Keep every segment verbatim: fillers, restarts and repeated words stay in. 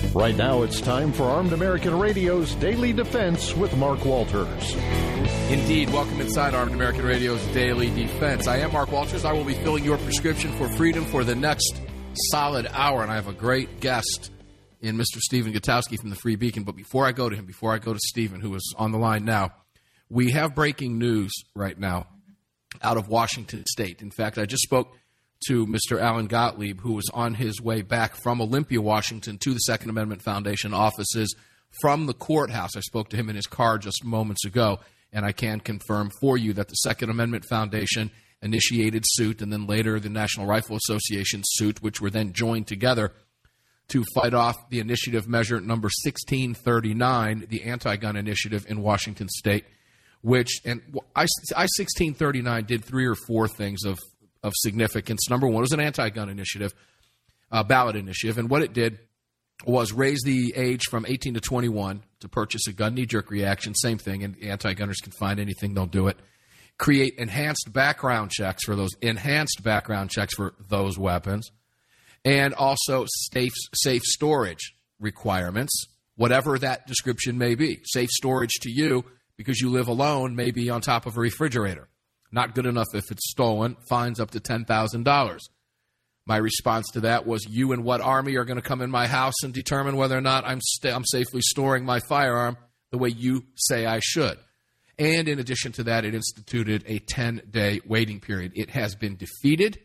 Right now, it's time for Armed American Radio's Daily Defense with Mark Walters. Indeed. Welcome inside Armed American Radio's Daily Defense. I am Mark Walters. I will be filling your prescription for freedom for the next solid hour, and I have a great guest in Mister Stephen Gutowski from the Free Beacon. But before I go to him, before I go to Stephen, who is on the line now, we have breaking news right now out of Washington State. In fact, I just spoke to Mister Alan Gottlieb, who was on his way back from Olympia, Washington, to the Second Amendment Foundation offices from the courthouse. I spoke to him in his car just moments ago, and I can confirm for you that the Second Amendment Foundation initiated suit, and then later the National Rifle Association suit, which were then joined together to fight off the initiative measure number sixteen thirty-nine, the anti-gun initiative in Washington State, which, and I sixteen thirty-nine did three or four things of of significance. Number one, it was an anti-gun initiative, uh, ballot initiative, and what it did was raise the age from eighteen to twenty-one to purchase a gun. Knee-jerk reaction, same thing, and anti-gunners can find anything, they'll do it. Create enhanced background checks for those, enhanced background checks for those weapons, and also safe, safe storage requirements, whatever that description may be. Safe storage to you, because you live alone, may be on top of a refrigerator. Not good enough if it's stolen, fines up to ten thousand dollars. My response to that was, you and what army are going to come in my house and determine whether or not I'm, st- I'm safely storing my firearm the way you say I should? And in addition to that, it instituted a ten-day waiting period. It has been defeated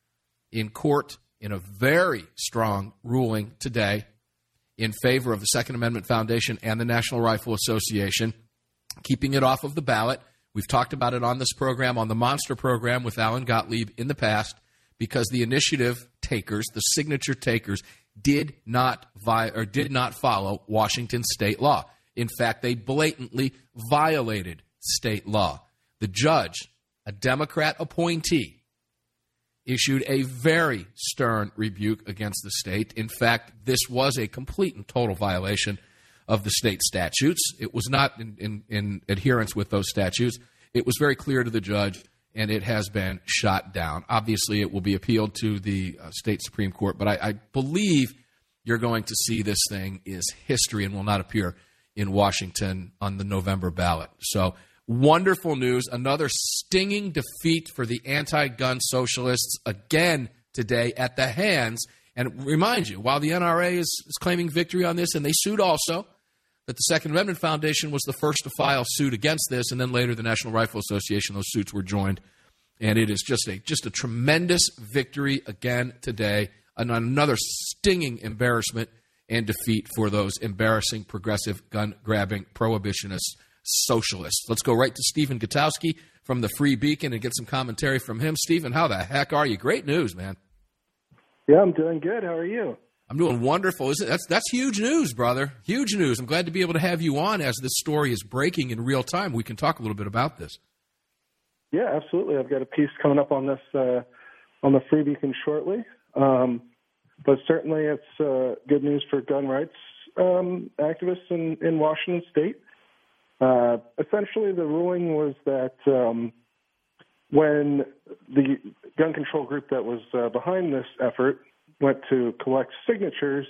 in court in a very strong ruling today in favor of the Second Amendment Foundation and the National Rifle Association, keeping it off of the ballot. We've talked about it on this program, on the Monster program with Alan Gottlieb in the past, because the initiative takers, the signature takers, did not vi- or did not follow Washington state law. In fact, they blatantly violated state law. The judge, a Democrat appointee, issued a very stern rebuke against the state. In fact, this was a complete and total violation of the state statutes. It was not in, in, in adherence with those statutes. It was very clear to the judge, and it has been shot down. Obviously, it will be appealed to the uh, state Supreme Court, but I, I believe you're going to see this thing is history and will not appear in Washington on the November ballot. So wonderful news. Another stinging defeat for the anti-gun socialists again today at the hands. And remind you, while the N R A is, is claiming victory on this, and they sued also, that the Second Amendment Foundation was the first to file suit against this, and then later the National Rifle Association, those suits were joined. And it is just a just a tremendous victory again today, and another stinging embarrassment and defeat for those embarrassing progressive gun-grabbing prohibitionist socialists. Let's go right to Stephen Gutowski from the Free Beacon and get some commentary from him. Stephen, how the heck are you? Great news, man. Yeah, I'm doing good. How are you? I'm doing wonderful. Isn't that's that's huge news, brother. Huge news. I'm glad to be able to have you on as this story is breaking in real time. We can talk a little bit about this. Yeah, absolutely. I've got a piece coming up on this uh, on the Free Beacon shortly. Um, but certainly it's uh, good news for gun rights um, activists in, in Washington State. Uh, essentially, the ruling was that um, when the gun control group that was uh, behind this effort went to collect signatures,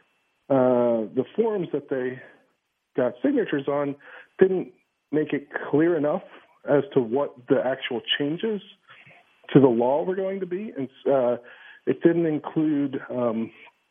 uh, the forms that they got signatures on didn't make it clear enough as to what the actual changes to the law were going to be. And uh, it didn't include, um,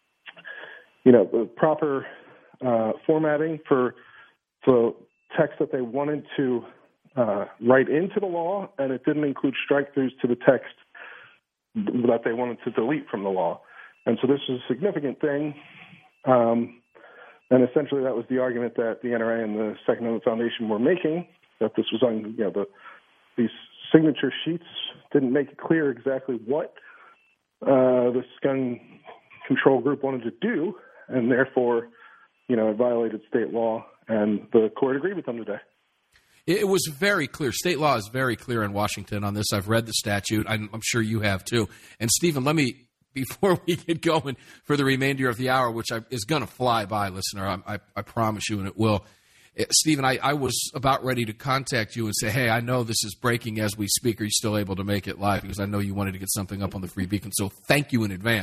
you know, the proper uh, formatting for the text that they wanted to uh, write into the law, and it didn't include strike-throughs to the text that they wanted to delete from the law. And so this is a significant thing, um, and essentially that was the argument that the N R A and the Second Amendment Foundation were making, that this was on, you know, the, these signature sheets didn't make it clear exactly what uh, this gun control group wanted to do, and therefore, you know, it violated state law, and the court agreed with them today. It was very clear. State law is very clear in Washington on this. I've read the statute. I'm, I'm sure you have too. And Stephen, let me, before we get going for the remainder of the hour, which I, is going to fly by, listener, I, I, I promise you, and it will. Stephen, I, I was about ready to contact you and say, hey, I know this is breaking as we speak. Are you still able to make it live? Because I know you wanted to get something up on the Free Beacon. So thank you in advance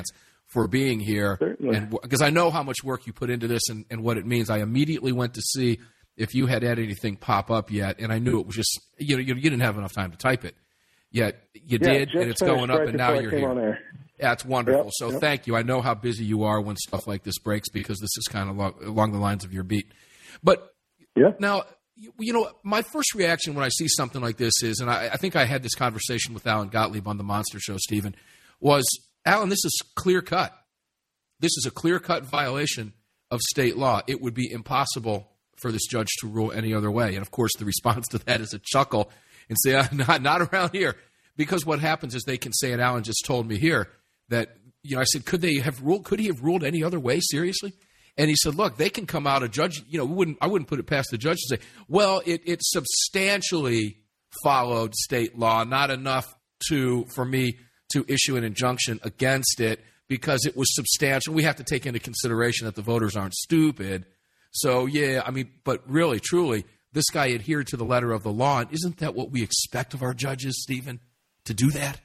for being here. Certainly. And because I know how much work you put into this and, and what it means. I immediately went to see if you had had anything pop up yet, and I knew it was just, you know, you, you didn't have enough time to type it. Yet you yeah, did, and it's going up, right and now you're here. There. Yeah, it's wonderful. Yep, so yep. thank you. I know how busy you are when stuff like this breaks, because this is kind of along, along the lines of your beat. But yeah. now, you know, my first reaction when I see something like this is, and I, I think I had this conversation with Alan Gottlieb on the Monster Show, Stephen, was, Alan, this is clear cut. This is a clear cut violation of state law. It would be impossible for this judge to rule any other way. And of course, the response to that is a chuckle and say, ah, not, not around here. Because what happens is they can say, and Alan just told me here, that, you know, I said, could they have ruled, could he have ruled any other way, seriously? And he said, look, they can come out, a judge, you know, we wouldn't, I wouldn't put it past the judge to say, well, it, it substantially followed state law, not enough to, for me to issue an injunction against it because it was substantial. We have to take into consideration that the voters aren't stupid. So, yeah, I mean, but really, truly, this guy adhered to the letter of the law. And isn't that what we expect of our judges, Stephen, to do that?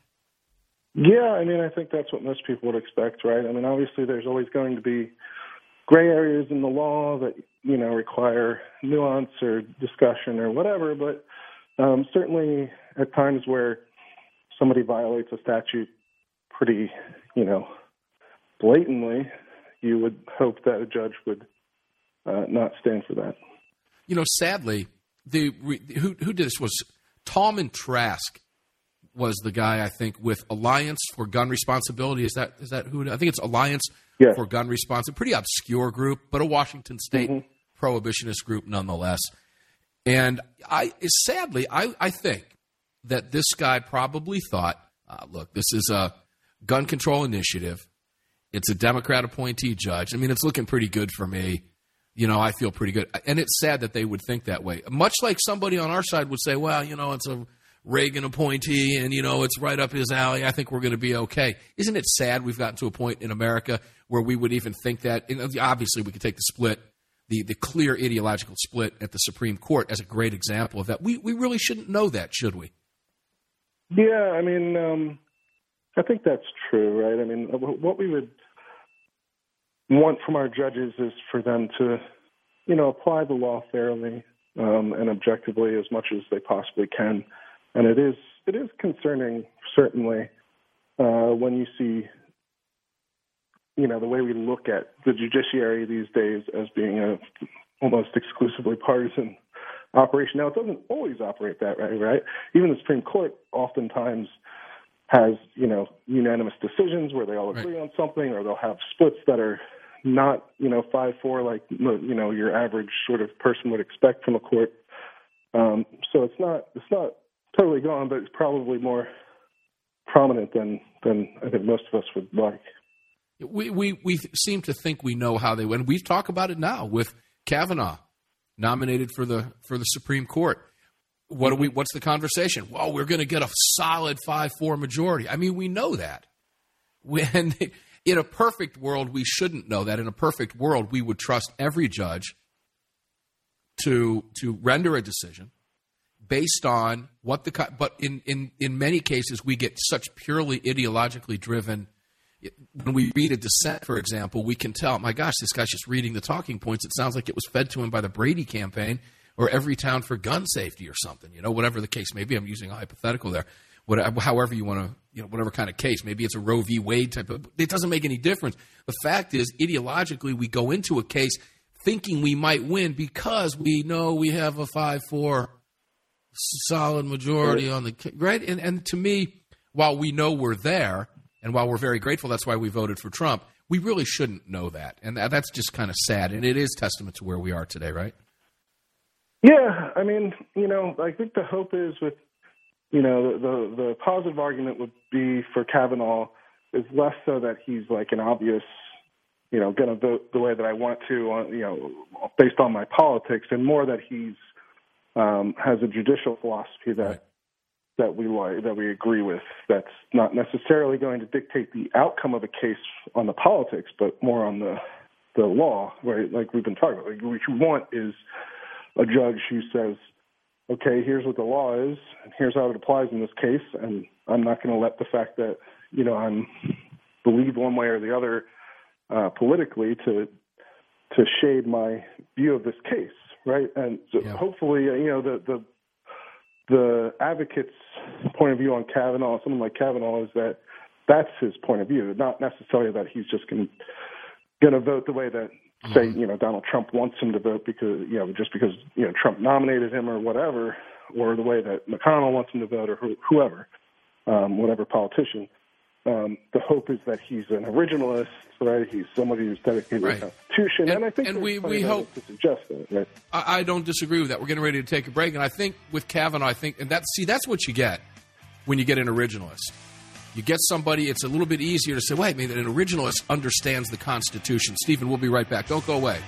Yeah, I mean, I think that's what most people would expect, right? I mean, obviously there's always going to be gray areas in the law that, you know, require nuance or discussion or whatever, but um, certainly at times where somebody violates a statute pretty, you know, blatantly, you would hope that a judge would uh, not stand for that. You know, sadly, the who who did this was Tallman Trask was the guy, I think, with Alliance for Gun Responsibility. Is that is that who? I think it's Alliance yeah. for Gun Responsibility. Pretty obscure group, but a Washington State mm-hmm. prohibitionist group nonetheless. And I sadly, I, I think that this guy probably thought, uh, look, this is a gun control initiative. It's a Democrat appointee judge. I mean, it's looking pretty good for me. You know, I feel pretty good. And it's sad that they would think that way. Much like somebody on our side would say, well, you know, it's a Reagan appointee and, you know, it's right up his alley. I think we're going to be okay. Isn't it sad we've gotten to a point in America where we would even think that? And obviously, we could take the split, the, the clear ideological split at the Supreme Court as a great example of that. We, we really shouldn't know that, should we? Yeah, I mean, um, I think that's true, right? I mean, what we would want from our judges is for them to, you know, apply the law fairly um, and objectively as much as they possibly can. And it is it is concerning, certainly, uh, when you see, you know, the way we look at the judiciary these days as being a almost exclusively partisan operation. Now, it doesn't always operate that way, right? Even the Supreme Court oftentimes has, you know, unanimous decisions where they all agree right. on something, or they'll have splits that are not, you know, five four like, you know, your average sort of person would expect from a court. Um, so it's not it's not totally gone, but it's probably more prominent than, than I think most of us would like. We, we, we seem to think we know how they went. We talk about it now with Kavanaugh nominated for the for the Supreme Court. What do we? What's the conversation? Well, we're going to get a solid five four majority. I mean, we know that. When in a perfect world, we shouldn't know that. In a perfect world, we would trust every judge to to render a decision based on what the. But in in in many cases, we get such purely ideologically driven. When we read a dissent, for example, we can tell, my gosh, this guy's just reading the talking points. It sounds like it was fed to him by the Brady campaign or Every Town for Gun Safety or something, you know, whatever the case may be. I'm using a hypothetical there. Whatever, however you want to, you know, whatever kind of case. Maybe it's a Roe v. Wade type of, it doesn't make any difference. The fact is, ideologically, we go into a case thinking we might win because we know we have a five four solid majority on the, right? And, and to me, while we know we're there, and while we're very grateful, that's why we voted for Trump, we really shouldn't know that. And that's just kind of sad. And it is testament to where we are today, right? Yeah. I mean, you know, I think the hope is with, you know, the, the, the positive argument would be for Kavanaugh is less so that he's like an obvious, you know, going to vote the way that I want to, on, you know, based on my politics, and more that he's um, has a judicial philosophy that, right. that we like, that we agree with, that's not necessarily going to dictate the outcome of a case on the politics, but more on the the law, right? Like we've been talking about. Like what you want is a judge who says, okay, here's what the law is, and here's how it applies in this case, and I'm not going to let the fact that, you know, I'm believe one way or the other uh, politically to to shade my view of this case, right? And so yeah. hopefully, uh, you know, the, the the advocate's point of view on Kavanaugh, someone like Kavanaugh, is that that's his point of view, not necessarily that he's just going to vote the way that, say, mm-hmm. you know, Donald Trump wants him to vote because, you know, just because, you know, Trump nominated him or whatever, or the way that McConnell wants him to vote or wh- whoever, um, whatever politician. Um, the hope is that he's an originalist, right? He's somebody who's dedicated right. to the Constitution, and, and I think and we, we hope to suggest that. Right? I, I don't disagree with that. We're getting ready to take a break, and I think with Kavanaugh, I think, and that see, that's what you get when you get an originalist. You get somebody; it's a little bit easier to say, "Wait, maybe an originalist understands the Constitution." Stephen, we'll be right back. Don't go away.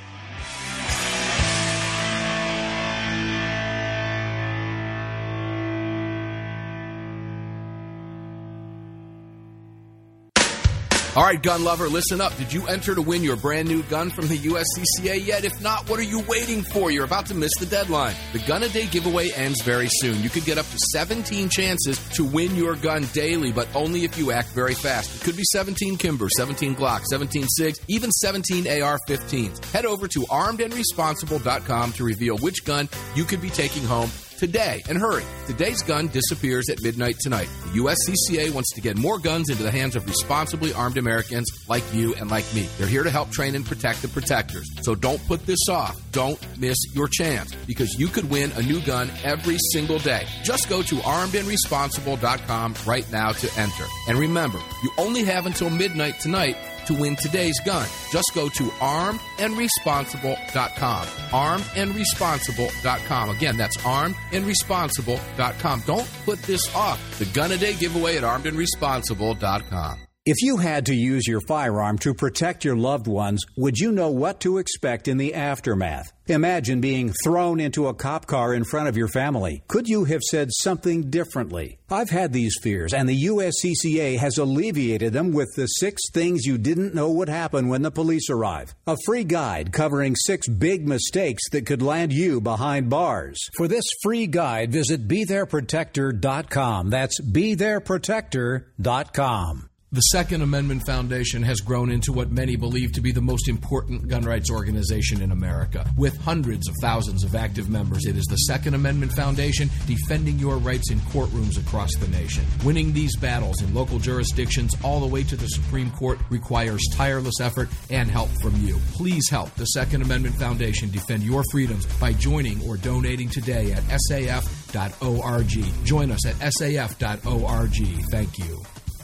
All right, gun lover, listen up. Did you enter to win your brand new gun from the U S C C A yet? If not, what are you waiting for? You're about to miss the deadline. The Gun a Day giveaway ends very soon. You could get up to seventeen chances to win your gun daily, but only if you act very fast. It could be seventeen Kimber, seventeen Glock, seventeen SIGs, even seventeen A R fifteens. Head over to armed and responsible dot com to reveal which gun you could be taking home today. And hurry, today's gun disappears at midnight tonight. The U S C C A wants to get more guns into the hands of responsibly armed Americans like you and like me. They're here to help train and protect the protectors. So don't put this off. Don't miss your chance, because you could win a new gun every single day. Just go to armed and responsible dot com right now to enter. And remember, you only have until midnight tonight to win today's gun. Just go to armed and responsible dot com. armed and responsible dot com. Again, that's armed and responsible dot com. Don't put this off. The Gun a Day giveaway at armed and responsible dot com. If you had to use your firearm to protect your loved ones, would you know what to expect in the aftermath? Imagine being thrown into a cop car in front of your family. Could you have said something differently? I've had these fears, and the U S C C A has alleviated them with the six things you didn't know would happen when the police arrive. A free guide covering six big mistakes that could land you behind bars. For this free guide, visit be there protector dot com. That's be there protector dot com. The Second Amendment Foundation has grown into what many believe to be the most important gun rights organization in America. With hundreds of thousands of active members, it is the Second Amendment Foundation defending your rights in courtrooms across the nation. Winning these battles in local jurisdictions all the way to the Supreme Court requires tireless effort and help from you. Please help the Second Amendment Foundation defend your freedoms by joining or donating today at S A F dot org. Join us at S A F dot org. Thank you.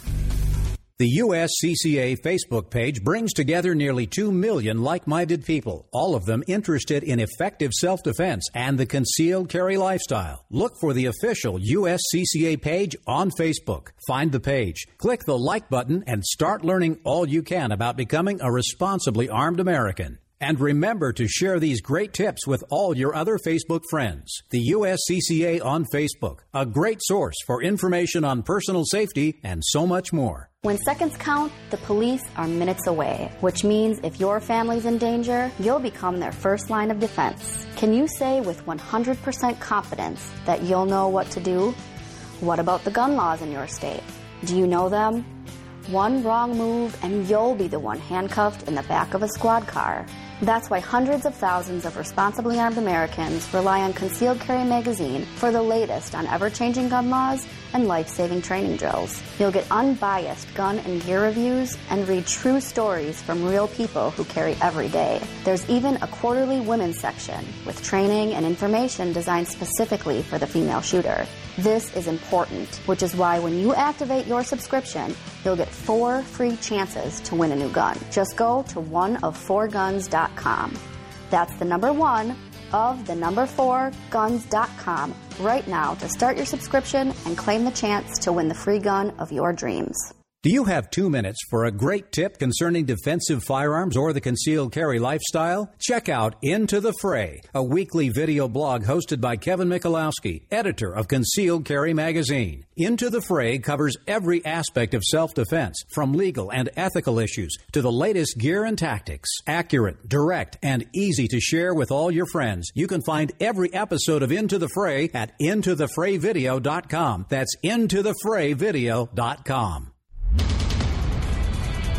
The U S C C A Facebook page brings together nearly two million like-minded people, all of them interested in effective self-defense and the concealed carry lifestyle. Look for the official U S C C A page on Facebook. Find the page, click the like button, and start learning all you can about becoming a responsibly armed American. And remember to share these great tips with all your other Facebook friends. The U S C C A on Facebook, a great source for information on personal safety and so much more. When seconds count, the police are minutes away, which means if your family's in danger, you'll become their first line of defense. Can you say with one hundred percent confidence that you'll know what to do? What about the gun laws in your state? Do you know them? One wrong move and you'll be the one handcuffed in the back of a squad car. That's why hundreds of thousands of responsibly armed Americans rely on Concealed Carry Magazine for the latest on ever-changing gun laws and life-saving training drills. You'll get unbiased gun and gear reviews and read true stories from real people who carry every day. There's even a quarterly women's section with training and information designed specifically for the female shooter. This is important, which is why when you activate your subscription, you'll get four free chances to win a new gun. Just go to one of four guns dot com. That's the number one of the number four guns dot com right now to start your subscription and claim the chance to win the free gun of your dreams. Do you have two minutes for a great tip concerning defensive firearms or the concealed carry lifestyle? Check out Into the Fray, a weekly video blog hosted by Kevin Michalowski, editor of Concealed Carry Magazine. Into the Fray covers every aspect of self-defense, from legal and ethical issues to the latest gear and tactics. Accurate, direct, and easy to share with all your friends. You can find every episode of Into the Fray at into the fray video dot com. That's into the fray video dot com.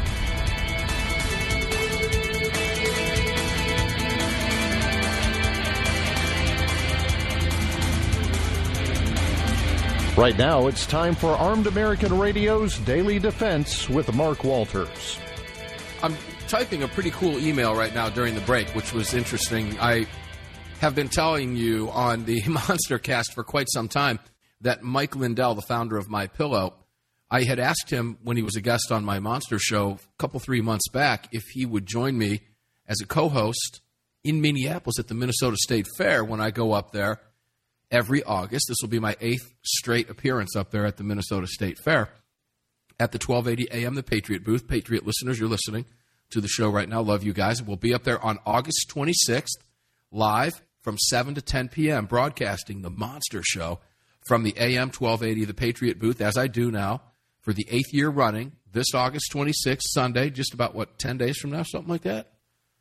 Right now, it's time for Armed American Radio's Daily Defense with Mark Walters. I'm typing a pretty cool email right now during the break, which was interesting. I have been telling you on the Monster Cast for quite some time that Mike Lindell, the founder of MyPillow, I had asked him when he was a guest on my Monster show a couple, three months back if he would join me as a co-host in Minneapolis at the Minnesota State Fair when I go up there every August. This will be my eighth straight appearance up there at the Minnesota State Fair at the twelve eighty A M, the Patriot booth. Patriot listeners, you're listening to the show right now. Love you guys. We'll be up there on August twenty-sixth, live from seven to ten p.m., broadcasting the Monster Show from the A M twelve eighty, the Patriot booth, as I do now for the eighth year running, this August twenty-sixth, Sunday, just about, what, ten days from now, something like that?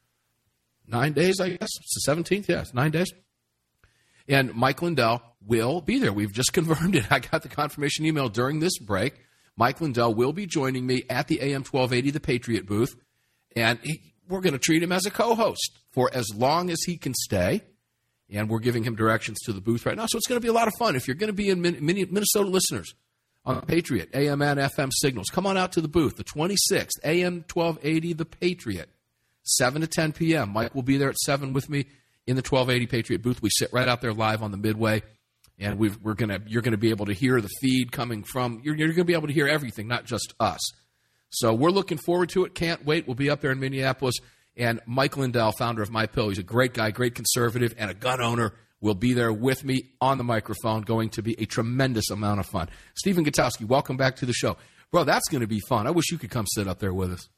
Nine days, I guess? It's the seventeenth? Yeah, it's nine days. And Mike Lindell will be there. We've just confirmed it. I got the confirmation email during this break. Mike Lindell will be joining me at the A M twelve eighty, the Patriot booth, and he, we're going to treat him as a co-host for as long as he can stay, and we're giving him directions to the booth right now. So it's going to be a lot of fun. If you're going to be in Minnesota listeners on the Patriot, A M and F M signals, come on out to the booth, the twenty-sixth, A M twelve eighty, the Patriot, seven to ten p.m. Mike will be there at seven with me in the twelve eighty Patriot booth. We sit right out there live on the Midway, and we've, we're gonna you're gonna be able to hear the feed coming from. You're, you're gonna be able to hear everything, not just us. So we're looking forward to it. Can't wait. We'll be up there in Minneapolis. And Mike Lindell, founder of MyPillow, he's a great guy, great conservative, and a gun owner, will be there with me on the microphone. Going to be a tremendous amount of fun. Stephen Gutowski, welcome back to the show, bro. That's going to be fun. I wish you could come sit up there with us.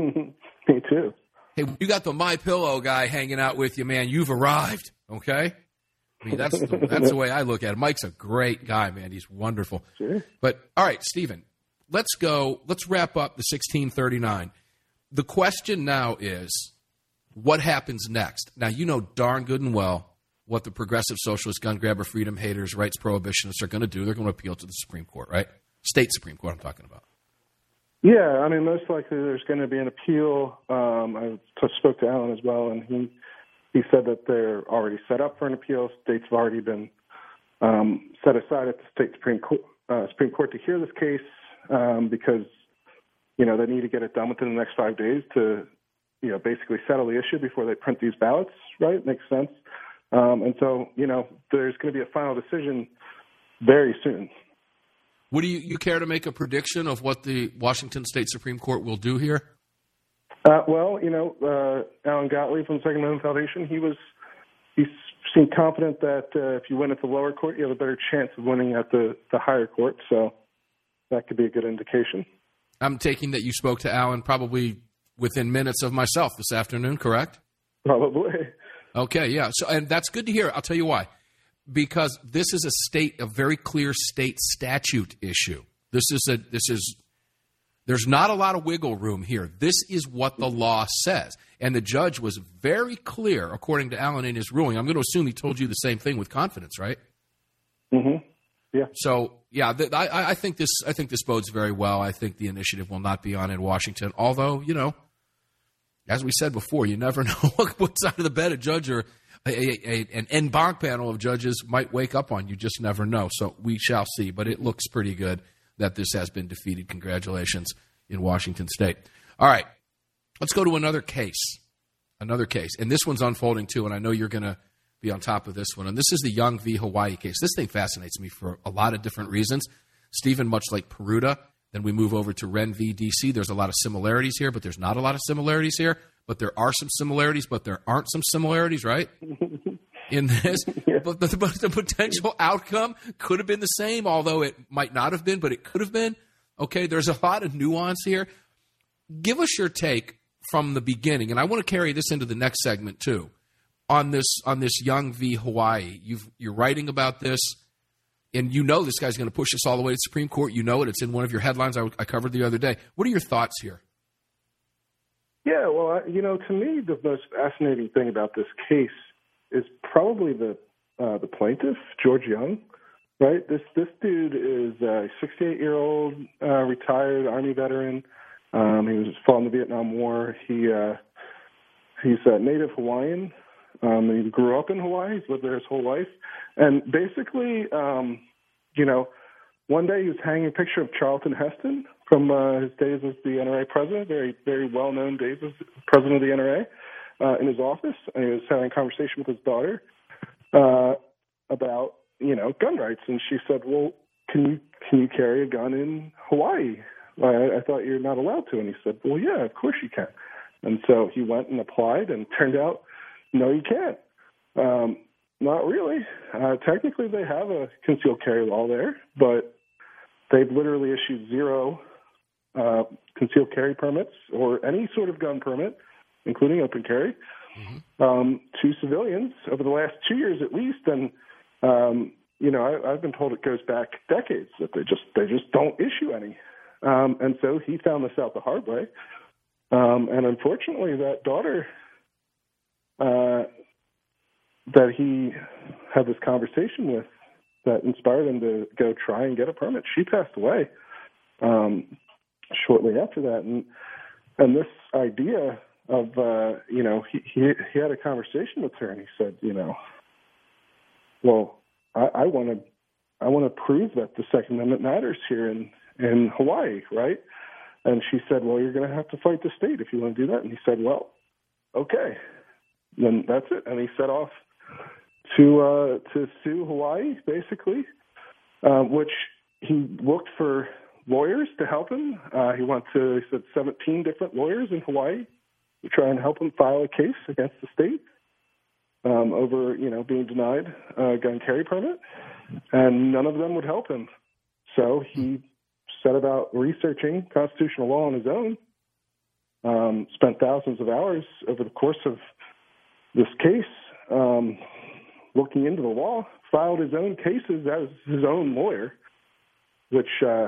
Me too. Hey, you got the MyPillow guy hanging out with you, man. You've arrived, okay? I mean, that's the, that's the way I look at it. Mike's a great guy, man. He's wonderful. Sure. But, all right, Stephen, let's go. Let's wrap up the sixteen thirty-nine. The question now is, what happens next? Now, you know darn good and well what the progressive socialist, gun grabber, freedom haters, rights prohibitionists are going to do. They're going to appeal to the Supreme Court, right? State Supreme Court I'm talking about. Yeah, I mean, most likely there's going to be an appeal. Um, I t- spoke to Alan as well, and he he said that they're already set up for an appeal. States have already been um, set aside at the state Supreme Court, uh, Supreme Court to hear this case um, because, you know, they need to get it done within the next five days to, you know, basically settle the issue before they print these ballots, right? Makes sense. Um, and so, you know, there's going to be a final decision very soon. Would you, you care to make a prediction of what the Washington State Supreme Court will do here? Uh, well, you know, uh, Alan Gottlieb from the Second Amendment Foundation, he was he seemed confident that uh, if you win at the lower court, you have a better chance of winning at the, the higher court. So that could be a good indication. I'm taking that you spoke to Alan probably within minutes of myself this afternoon, correct? Probably. Okay, yeah. So, and that's good to hear. I'll tell you why. Because this is a state, a very clear state statute issue. This is a, this is, there's not a lot of wiggle room here. This is what the law says. And the judge was very clear, according to Alan in his ruling. I'm going to assume he told you the same thing with confidence, right? Mm-hmm. Yeah. So, yeah, th- I, I think this, I think this bodes very well. I think the initiative will not be on in Washington. Although, you know, as we said before, you never know what side of the bed a judge or A, a, an en banc panel of judges might wake up on. You just never know. So we shall see. But it looks pretty good that this has been defeated. Congratulations in Washington State. All right. Let's go to another case. Another case. And this one's unfolding too, and I know you're going to be on top of this one. And this is the Young v. Hawaii case. This thing fascinates me for a lot of different reasons. Stephen, much like Peruta, then we move over to Wren v. D C. There's a lot of similarities here, but there's not a lot of similarities here. But there are some similarities, but there aren't some similarities, right? In this. Yeah. But, the, but the potential outcome could have been the same, although it might not have been, but it could have been. Okay, there's a lot of nuance here. Give us your take from the beginning, and I want to carry this into the next segment too, on this on this Young v. Hawaii. You've, you're writing about this, and you know this guy's going to push this all the way to the Supreme Court. You know it. It's in one of your headlines I, I covered the other day. What are your thoughts here? Yeah, well, I, you know, to me, the most fascinating thing about this case is probably the uh, the plaintiff, George Young, right? This this dude is a sixty-eight-year-old uh, retired Army veteran. Um, he was fought in the Vietnam War. He uh, he's a native Hawaiian. Um, he grew up in Hawaii. He's lived there his whole life, and basically, um, you know, one day he was hanging a picture of Charlton Heston from uh, his days as the N R A president, very, very well-known days as president of the N R A, uh, in his office. And he was having a conversation with his daughter uh, about, you know, gun rights. And she said, well, can you can you carry a gun in Hawaii? I, I thought you're not allowed to. And he said, well, yeah, of course you can. And so he went and applied, and turned out, no, you can't. Um, not really. Uh, technically, they have a concealed carry law there, but they've literally issued zero Uh, concealed carry permits or any sort of gun permit, including open carry, mm-hmm. um, to civilians over the last two years at least. And um, you know, I, I've been told it goes back decades that they just they just don't issue any. Um, and so he found this out the hard way. Um, and unfortunately, that daughter uh, that he had this conversation with, that inspired him to go try and get a permit, she passed away Um, shortly after that, and and this idea of uh, you know he, he he had a conversation with her, and he said, you know, well, I want to I want to prove that the Second Amendment matters here in in Hawaii, right? And she said, well, you're going to have to fight the state if you want to do that. And he said, well, okay, then that's it. And he set off to uh, to sue Hawaii, basically, uh, which he looked for lawyers to help him. Uh, he went to, he said, seventeen different lawyers in Hawaii to try and help him file a case against the state um, over, you know, being denied a gun carry permit, and none of them would help him. So he set about researching constitutional law on his own, um, spent thousands of hours over the course of this case um, looking into the law, filed his own cases as his own lawyer, which uh,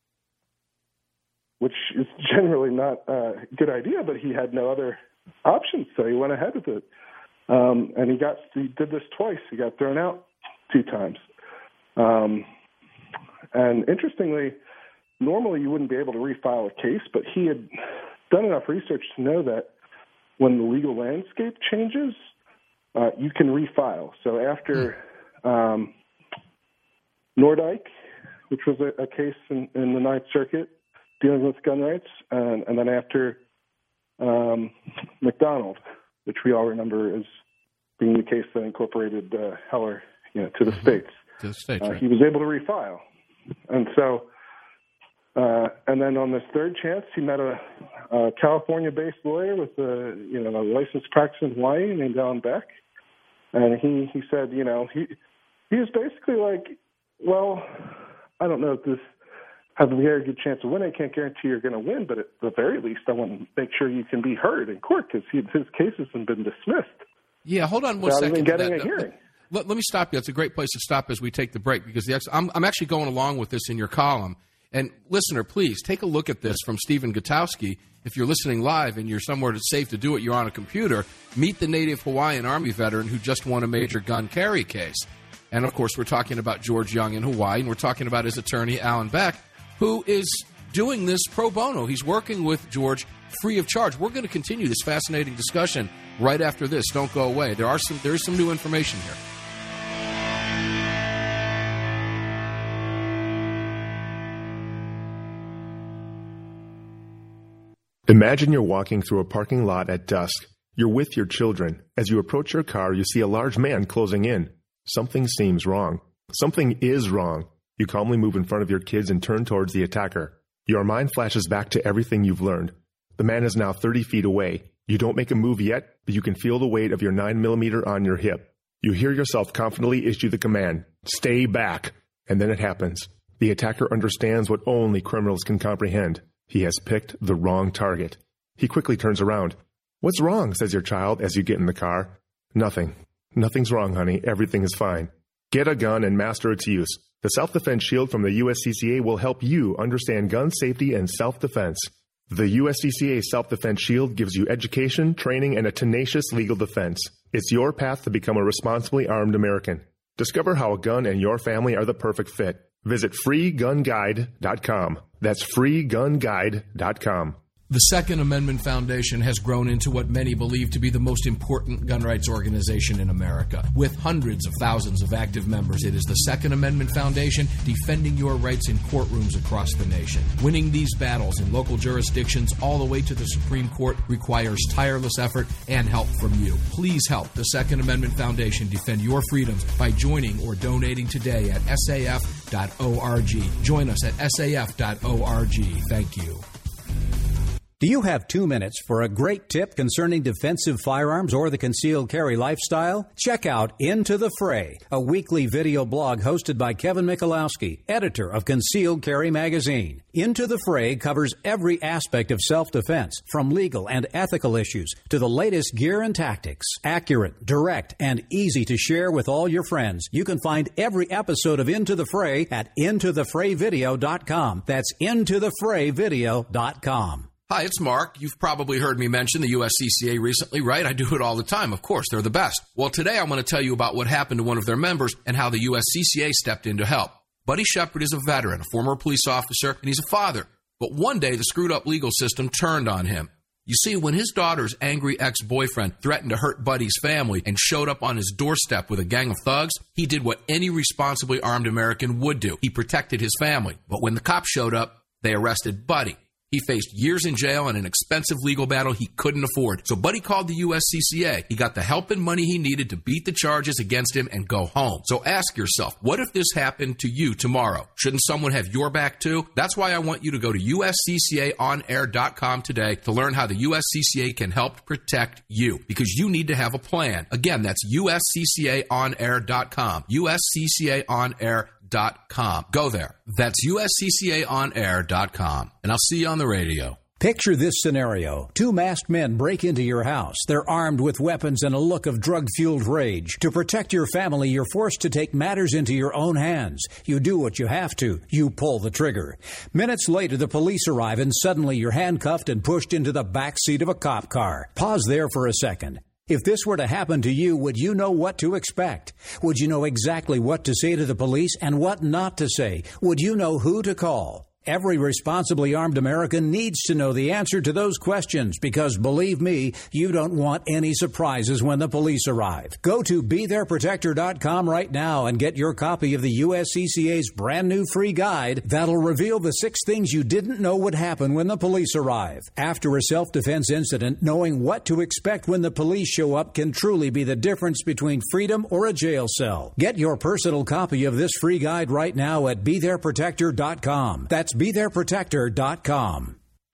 which is generally not a good idea, but he had no other options, so he went ahead with it. Um, and he got he did this twice. He got thrown out two times. Um, and interestingly, normally you wouldn't be able to refile a case, but he had done enough research to know that when the legal landscape changes, uh, you can refile. So after um, Nordyke, which was a, a case in, in the Ninth Circuit dealing with gun rights, and, and then after um, McDonald, which we all remember as being the case that incorporated uh, Heller, you know, to the mm-hmm. states. To the states, uh, right. He was able to refile. And so, uh, and then on this third chance, he met a, a California-based lawyer with a, you know, a licensed practice in Hawaii named Alan Beck. And he, he said, you know, he, he was basically like, well, I don't know if this have a very good chance of winning. I can't guarantee you're going to win, but at the very least, I want to make sure you can be heard in court because his case hasn't been dismissed. Yeah, hold on one without second. Even getting that. a hearing. Let, let me stop you. That's a great place to stop as we take the break because the ex- I'm, I'm actually going along with this in your column. And listener, please take a look at this from Stephen Gutowski. If you're listening live and you're somewhere that's safe to do it, you're on a computer, meet the Native Hawaiian Army veteran who just won a major gun carry case. And, of course, we're talking about George Young in Hawaii, and we're talking about his attorney, Alan Beck, who is doing this pro bono. He's working with George free of charge. We're going to continue this fascinating discussion right after this. Don't go away. There are some there is some new information here. Imagine you're walking through a parking lot at dusk. You're with your children. As you approach your car, you see a large man closing in. Something seems wrong. Something is wrong. You calmly move in front of your kids and turn towards the attacker. Your mind flashes back to everything you've learned. The man is now thirty feet away. You don't make a move yet, but you can feel the weight of your nine millimeter on your hip. You hear yourself confidently issue the command, "Stay back." And then it happens. The attacker understands what only criminals can comprehend. He has picked the wrong target. He quickly turns around. "What's wrong?" says your child as you get in the car. "Nothing. Nothing's wrong, honey. Everything is fine." Get a gun and master its use. The Self-Defense Shield from the U S C C A will help you understand gun safety and self-defense. The U S C C A Self-Defense Shield gives you education, training, and a tenacious legal defense. It's your path to become a responsibly armed American. Discover how a gun and your family are the perfect fit. Visit free gun guide dot com. That's free gun guide dot com. The Second Amendment Foundation has grown into what many believe to be the most important gun rights organization in America. With hundreds of thousands of active members, it is the Second Amendment Foundation defending your rights in courtrooms across the nation. Winning these battles in local jurisdictions all the way to the Supreme Court requires tireless effort and help from you. Please help the Second Amendment Foundation defend your freedoms by joining or donating today at S A F dot org. Join us at S A F dot org. Thank you. Do you have two minutes for a great tip concerning defensive firearms or the concealed carry lifestyle? Check out Into the Fray, a weekly video blog hosted by Kevin Michalowski, editor of Concealed Carry magazine. Into the Fray covers every aspect of self-defense, from legal and ethical issues to the latest gear and tactics. Accurate, direct, and easy to share with all your friends. You can find every episode of Into the Fray at into the fray video dot com. That's into the fray video dot com. Hi, it's Mark. You've probably heard me mention the U S C C A recently, right? I do it all the time. Of course, they're the best. Well, today I'm going to tell you about what happened to one of their members and how the U S C C A stepped in to help. Buddy Shepard is a veteran, a former police officer, and he's a father. But one day, the screwed-up legal system turned on him. You see, when his daughter's angry ex-boyfriend threatened to hurt Buddy's family and showed up on his doorstep with a gang of thugs, he did what any responsibly armed American would do. He protected his family. But when the cops showed up, they arrested Buddy. He faced years in jail and an expensive legal battle he couldn't afford. So Buddy called the U S C C A. He got the help and money he needed to beat the charges against him and go home. So ask yourself, what if this happened to you tomorrow? Shouldn't someone have your back too? That's why I want you to go to U S C C A on air dot com today to learn how the U S C C A can help protect you, because you need to have a plan. Again, that's U S C C A on air dot com. U S C C A on air dot com. Go there. That's U S C C A on air dot com. And I'll see you on the radio. Picture this scenario. Two masked men break into your house. They're armed with weapons and a look of drug-fueled rage. To protect your family, you're forced to take matters into your own hands. You do what you have to. You pull the trigger. Minutes later, the police arrive, and suddenly you're handcuffed and pushed into the back seat of a cop car. Pause there for a second. If this were to happen to you, would you know what to expect? Would you know exactly what to say to the police and what not to say? Would you know who to call? Every responsibly armed American needs to know the answer to those questions, because, believe me, you don't want any surprises when the police arrive. Go to be there protector dot com right now and get your copy of the U S C C A's brand new free guide that'll reveal the six things you didn't know would happen when the police arrive. After a self-defense incident, knowing what to expect when the police show up can truly be the difference between freedom or a jail cell. Get your personal copy of this free guide right now at be there protector dot com. That's be there protector dot com.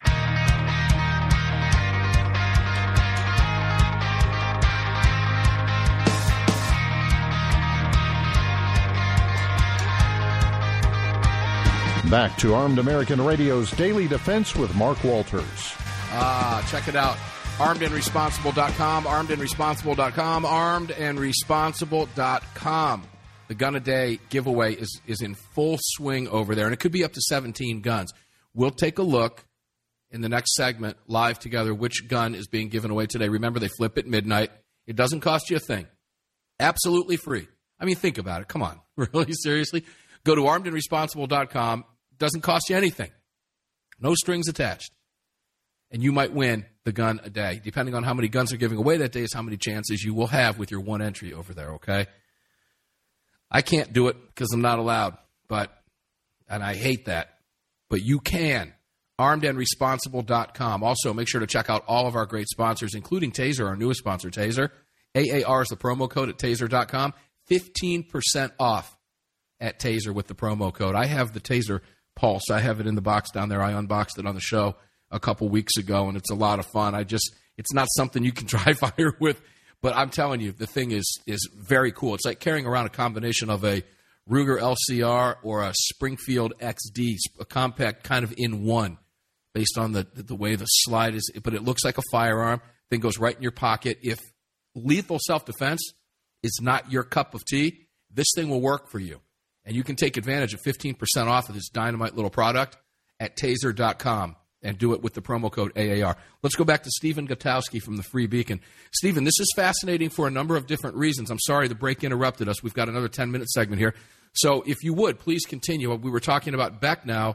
Back to Armed American Radio's Daily Defense with Mark Walters. Ah, check it out. armed and responsible dot com, armed and responsible dot com, armed and responsible dot com. The Gun a Day giveaway is, is in full swing over there, and it could be up to seventeen guns. We'll take a look in the next segment, live together, which gun is being given away today. Remember, they flip at midnight. It doesn't cost you a thing. Absolutely free. I mean, think about it. Come on. Really? Seriously? Go to armed and responsible dot com. Doesn't cost you anything. No strings attached. And you might win the gun a day. Depending on how many guns are giving away that day is how many chances you will have with your one entry over there, okay? I can't do it because I'm not allowed, but, and I hate that, but you can. armed and responsible dot com. Also, make sure to check out all of our great sponsors, including Taser, our newest sponsor, Taser. A A R is the promo code at taser dot com. fifteen percent off at Taser with the promo code. I have the Taser Pulse. I have it in the box down there. I unboxed it on the show a couple weeks ago, and it's a lot of fun. I just, it's not something you can dry fire with. But I'm telling you, the thing is is very cool. It's like carrying around a combination of a Ruger L C R or a Springfield X D, a compact kind of in one, based on the, the way the slide is. But it looks like a firearm. Thing goes right in your pocket. If lethal self-defense is not your cup of tea, this thing will work for you. And you can take advantage of fifteen percent off of this dynamite little product at taser dot com. And do it with the promo code A A R. Let's go back to Stephen Gutowski from the Free Beacon. Stephen, this is fascinating for a number of different reasons. I'm sorry the break interrupted us. We've got another ten-minute segment here. So if you would, please continue. We were talking about Beck now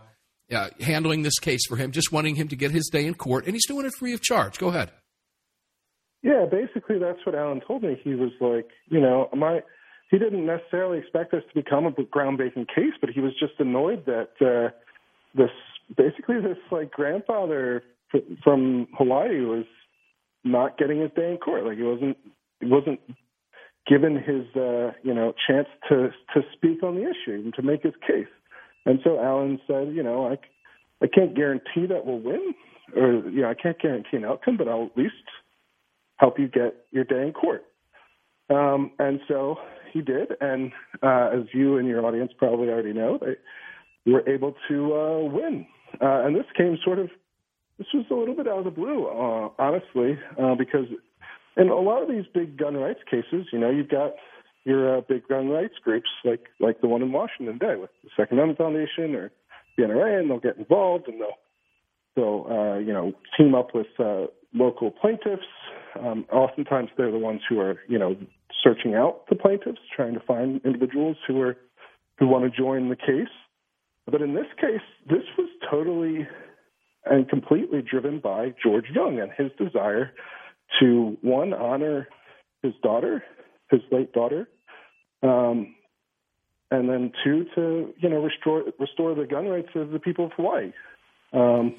uh, handling this case for him, just wanting him to get his day in court, and he's doing it free of charge. Go ahead. Yeah, basically that's what Alan told me. He was like, you know, my he didn't necessarily expect this to become a groundbreaking case, but he was just annoyed that uh, this basically this like grandfather from Hawaii was not getting his day in court. Like he wasn't he wasn't given his uh, you know chance to to speak on the issue and to make his case. And so Alan said, you know, I I can't guarantee that we'll win, or you know, I can't guarantee an outcome, but I'll at least help you get your day in court. Um, and so he did, and uh, as you and your audience probably already know, they were able to uh, win. Uh, and this came sort of, this was a little bit out of the blue, uh, honestly, uh, because in a lot of these big gun rights cases, you know, you've got your uh, big gun rights groups like like the one in Washington today with the Second Amendment Foundation or the N R A, and they'll get involved and they'll, they'll uh, you know, team up with uh, local plaintiffs. Um, oftentimes they're the ones who are, you know, searching out the plaintiffs, trying to find individuals who are who want to join the case. But in this case, this was totally and completely driven by George Young and his desire to, one, honor his daughter, his late daughter, um, and then two, to, you know, restore restore the gun rights of the people of Hawaii. Um,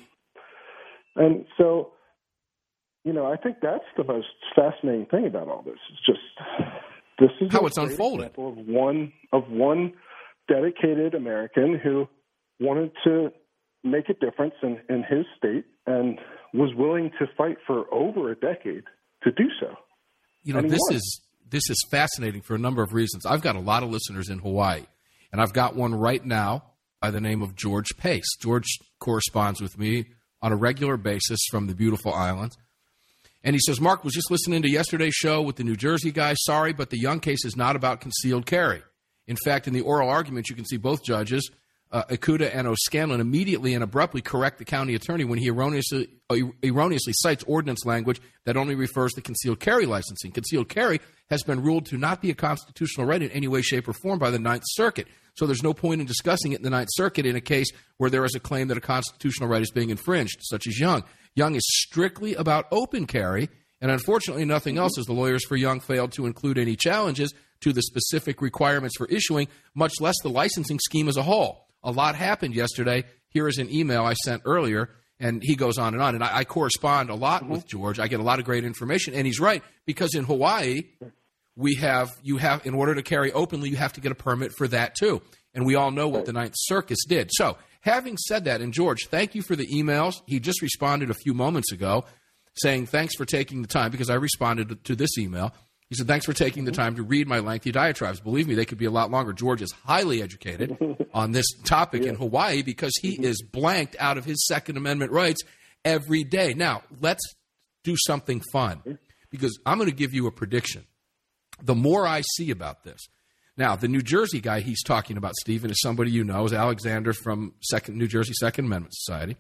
and so, you know, I think that's the most fascinating thing about all this. It's just this is how it's unfolded. Example of one of one dedicated American who wanted to make a difference in, in his state and was willing to fight for over a decade to do so. You know, this is this is fascinating for a number of reasons. I've got a lot of listeners in Hawaii, and I've got one right now by the name of George Pace. George corresponds with me on a regular basis from the beautiful island. And he says, Mark, was just listening to yesterday's show with the New Jersey guy. Sorry, but the Young case is not about concealed carry. In fact, in the oral arguments, you can see both judges, uh, Ikuda and O'Scanlan, immediately and abruptly correct the county attorney when he erroneously, uh, erroneously cites ordinance language that only refers to concealed carry licensing. Concealed carry has been ruled to not be a constitutional right in any way, shape, or form by the Ninth Circuit. So there's no point in discussing it in the Ninth Circuit in a case where there is a claim that a constitutional right is being infringed, such as Young. Young is strictly about open carry, and unfortunately nothing else, as the lawyers for Young failed to include any challenges to the specific requirements for issuing, much less the licensing scheme as a whole. A lot happened yesterday. Here is an email I sent earlier, and he goes on and on. And I, I correspond a lot with George. I get a lot of great information, and he's right, because in Hawaii, we have, you have, in order to carry openly, you have to get a permit for that too. And we all know what the Ninth Circuit did. So, having said that, and George, thank you for the emails. He just responded a few moments ago saying, thanks for taking the time, because I responded to this email. He said, thanks for taking the time to read my lengthy diatribes. Believe me, they could be a lot longer. George is highly educated on this topic yeah. in Hawaii because he is blanked out of his Second Amendment rights every day. Now, let's do something fun, because I'm going to give you a prediction. The more I see about this, now, the New Jersey guy he's talking about, Stephen, is somebody you know, is Alexander from Second New Jersey Second Amendment Society.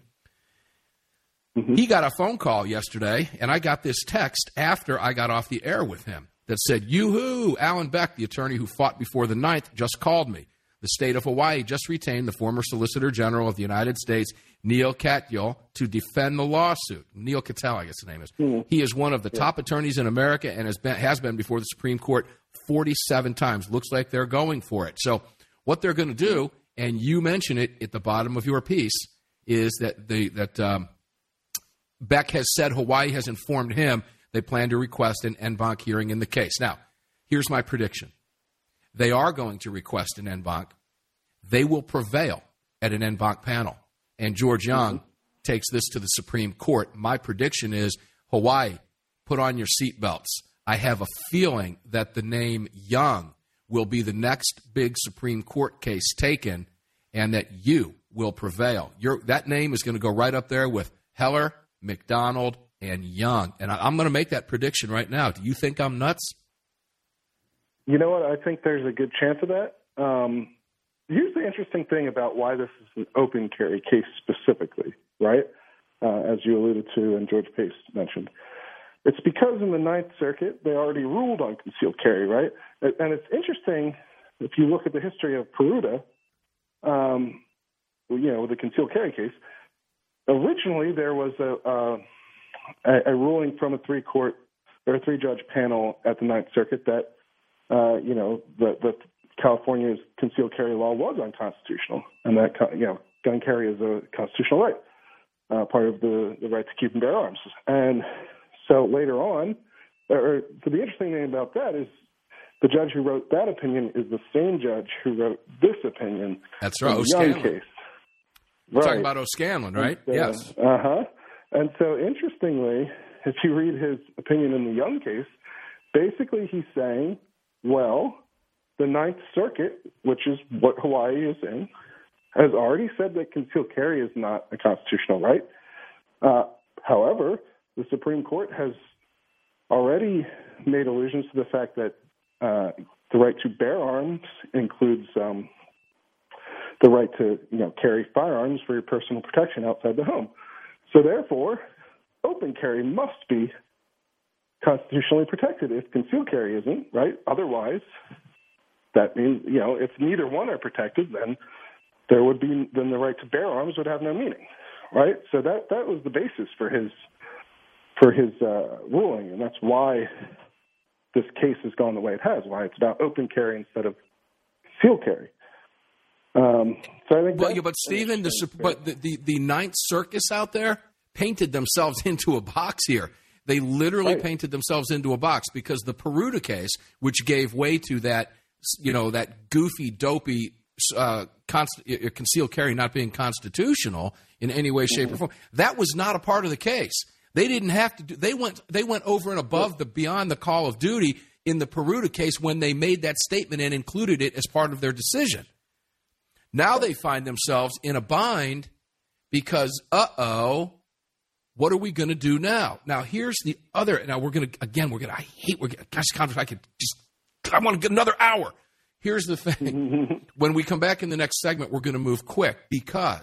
Mm-hmm. He got a phone call yesterday, and I got this text after I got off the air with him that said, yoo-hoo, Alan Beck, the attorney who fought before the ninth, just called me. The state of Hawaii just retained the former Solicitor General of the United States, Neil Katyal, to defend the lawsuit. Neil Katyal, I guess the name is. Mm-hmm. He is one of the yeah. top attorneys in America and has been, has been before the Supreme Court forty-seven times. Looks like they're going for it. So what they're going to do, and you mention it at the bottom of your piece, is that the that um, Beck has said Hawaii has informed him they plan to request an en banc hearing in the case. Now, here's my prediction. They are going to request an en banc. They will prevail at an en banc panel. And George Young mm-hmm. takes this to the Supreme Court. My prediction is, Hawaii, put on your seatbelts. I have a feeling that the name Young will be the next big Supreme Court case taken, and that you will prevail. Your, that name is going to go right up there with Heller, McDonald, and Young. And I, I'm going to make that prediction right now. Do you think I'm nuts? You know what? I think there's a good chance of that. Um, here's the interesting thing about why this is an open carry case specifically, right? Uh, as you alluded to and George Pace mentioned. It's because in the Ninth Circuit, they already ruled on concealed carry, right? And it's interesting, if you look at the history of Peruta, um, you know, with the concealed carry case, originally there was a, uh, a, a ruling from a three-court or a three-judge panel at the Ninth Circuit that, uh, you know, the, the California's concealed carry law was unconstitutional, and that, you know, gun carry is a constitutional right, uh, part of the, the right to keep and bear arms. And so later on, or so the interesting thing about that is the judge who wrote that opinion is the same judge who wrote this opinion. That's right, in the Young O'Scanlan. case. We're Right. talking about O'Scanlan, right? And, uh, yes. Uh-huh. And so interestingly, if you read his opinion in the Young case, basically he's saying, well, the Ninth Circuit, which is what Hawaii is in, has already said that concealed carry is not a constitutional right. Uh, however, the Supreme Court has already made allusions to the fact that uh, the right to bear arms includes um, the right to, you know, carry firearms for your personal protection outside the home. So therefore, open carry must be constitutionally protected if concealed carry isn't, right? Otherwise, that means, you know, if neither one are protected, then there would be, then the right to bear arms would have no meaning, right? So that, that was the basis for his, for his uh, ruling, and that's why this case has gone the way it has, why it's about open carry instead of concealed carry. Um, so I think Well, yeah, but Stephen, the, but the, the, the Ninth Circus out there painted themselves into a box here. They literally Right. painted themselves into a box because the Peruta case, which gave way to that, you know, that goofy, dopey uh, const- concealed carry not being constitutional in any way, shape, mm-hmm. or form, that was not a part of the case. They didn't have to do. They went. They went over and above the beyond the call of duty in the Peruta case when they made that statement and included it as part of their decision. Now they find themselves in a bind because, uh-oh, what are we going to do now? Now, here's the other. Now, we're going to, again, we're going to, I hate, we're going to, gosh, I could just, I want to get another hour. Here's the thing. When we come back in the next segment, we're going to move quick because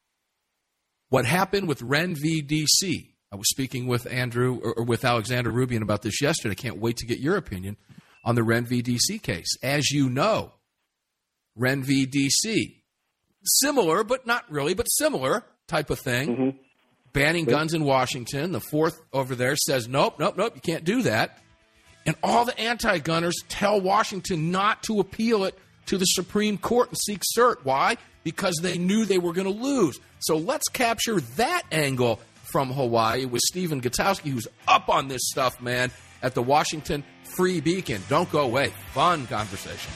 what happened with Wren v. D C, I was speaking with Andrew, or with Alexander Rubian about this yesterday. I can't wait to get your opinion on the Wren v. D C case. As you know, Wren v. D C, similar, but not really, but similar type of thing. Mm-hmm. Banning guns in Washington. The fourth over there says, nope, nope, nope, you can't do that. And all the anti-gunners tell Washington not to appeal it to the Supreme Court and seek cert. Why? Because they knew they were going to lose. So let's capture that angle from Hawaii with Stephen Gutowski, who's up on this stuff, man, at the Washington Free Beacon. Don't go away. Fun conversation.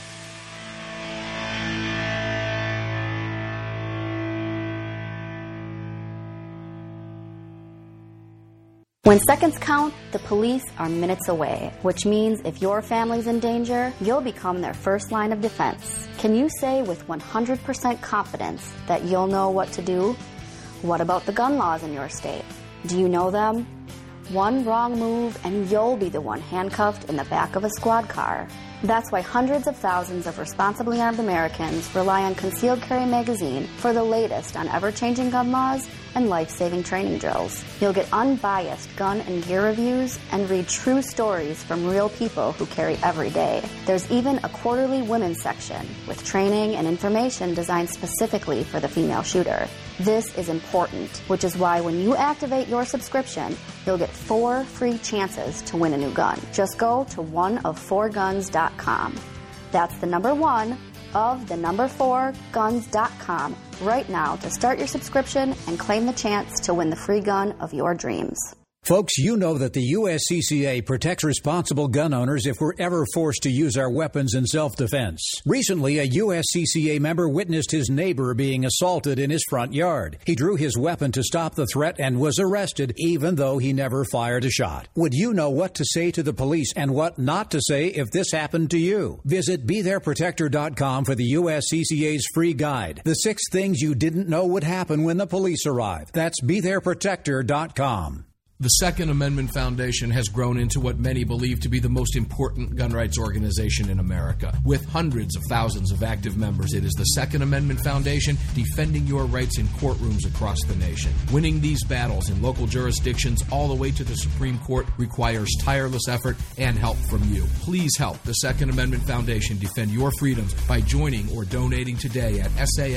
When seconds count, the police are minutes away, which means if your family's in danger, you'll become their first line of defense. Can you say with one hundred percent confidence that you'll know what to do? What about the gun laws in your state? Do you know them? One wrong move and you'll be the one handcuffed in the back of a squad car. That's why hundreds of thousands of responsibly armed Americans rely on Concealed Carry Magazine for the latest on ever-changing gun laws and life-saving training drills. You'll get unbiased gun and gear reviews and read true stories from real people who carry every day. There's even a quarterly women's section with training and information designed specifically for the female shooter. This is important, which is why when you activate your subscription, you'll get four free chances to win a new gun. Just go to one of four guns dot com. That's the number one of the number four guns dot com right now to start your subscription and claim the chance to win the free gun of your dreams. Folks, you know that the U S C C A protects responsible gun owners if we're ever forced to use our weapons in self-defense. Recently, a U S C C A member witnessed his neighbor being assaulted in his front yard. He drew his weapon to stop the threat and was arrested, even though he never fired a shot. Would you know what to say to the police and what not to say if this happened to you? Visit be there protector dot com for the U S C C A's free guide. The six things you didn't know would happen when the police arrive. That's be there protector dot com. The Second Amendment Foundation has grown into what many believe to be the most important gun rights organization in America. With hundreds of thousands of active members, it is the Second Amendment Foundation defending your rights in courtrooms across the nation. Winning these battles in local jurisdictions all the way to the Supreme Court requires tireless effort and help from you. Please help the Second Amendment Foundation defend your freedoms by joining or donating today at S A F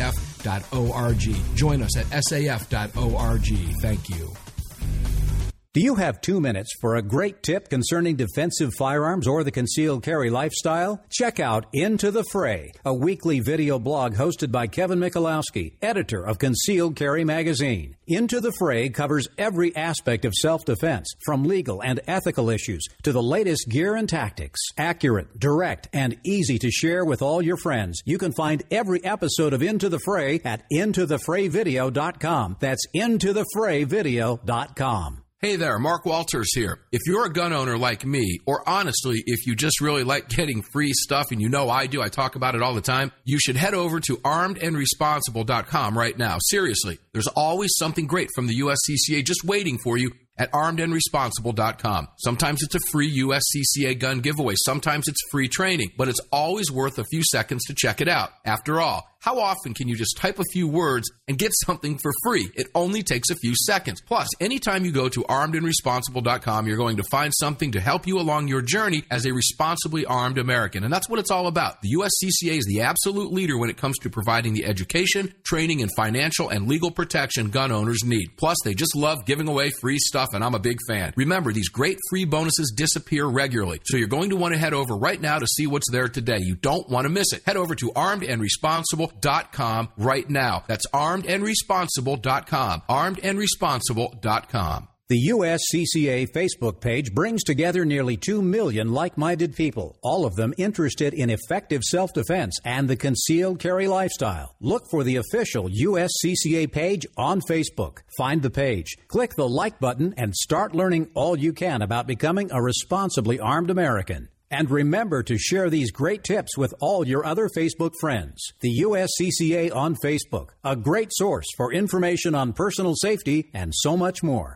dot org. Join us at S A F dot org. Thank you. Do you have two minutes for a great tip concerning defensive firearms or the concealed carry lifestyle? Check out Into the Fray, a weekly video blog hosted by Kevin Michalowski, editor of Concealed Carry Magazine. Into the Fray covers every aspect of self-defense, from legal and ethical issues to the latest gear and tactics. Accurate, direct, and easy to share with all your friends. You can find every episode of Into the Fray at into the fray video dot com. That's into the fray video dot com. Hey there, Mark Walters here. If you're a gun owner like me, or honestly, if you just really like getting free stuff, and you know I do, I talk about it all the time, you should head over to armed and responsible dot com right now. Seriously, there's always something great from the U S C C A just waiting for you at armed and responsible dot com. Sometimes it's a free U S C C A gun giveaway. Sometimes it's free training, but it's always worth a few seconds to check it out. After all, how often can you just type a few words and get something for free? It only takes a few seconds. Plus, anytime you go to armed and responsible dot com, you're going to find something to help you along your journey as a responsibly armed American. And that's what it's all about. The U S C C A is the absolute leader when it comes to providing the education, training, and financial and legal protection gun owners need. Plus, they just love giving away free stuff, and I'm a big fan. Remember, these great free bonuses disappear regularly, so you're going to want to head over right now to see what's there today. You don't want to miss it. Head over to armed and responsible dot com right now. That's armed and responsible dot com. armed and responsible dot com. The U S C C A Facebook page brings together nearly two million like-minded people, all of them interested in effective self-defense and the concealed carry lifestyle. Look for the official U S C C A page on Facebook. Find the page, click the like button, and start learning all you can about becoming a responsibly armed American. And remember to share these great tips with all your other Facebook friends. The U S C C A on Facebook, a great source for information on personal safety and so much more.